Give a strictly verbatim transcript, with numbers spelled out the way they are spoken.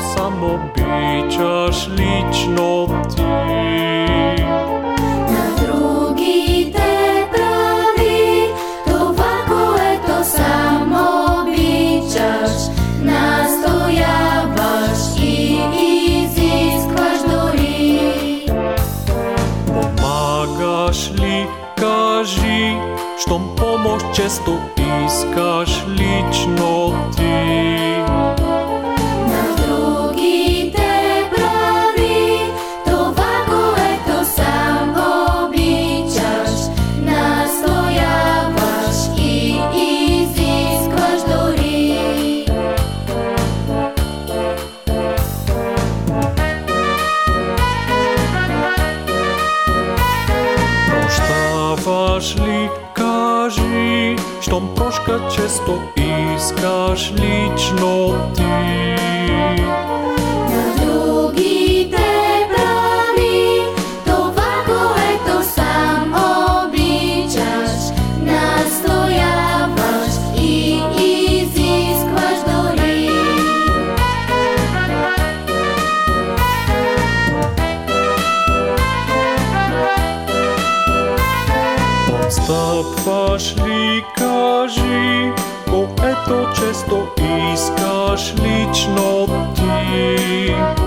сам обичаш лично ти. На другите прави това, което сам обичаш, настояваш и изискваш дори. Помагаш ли, кажи, щом помощ често искаш лично ти. На другите прави това, което сам обичаш, настояваш и изискваш дори. Прощаваш ли, кажи, щом прошка често искаш лично ти. На другите прави това, което сам обичаш, настояваш и изискваш дори. Отстъпваш ли, кажи, което често искаш лично ти.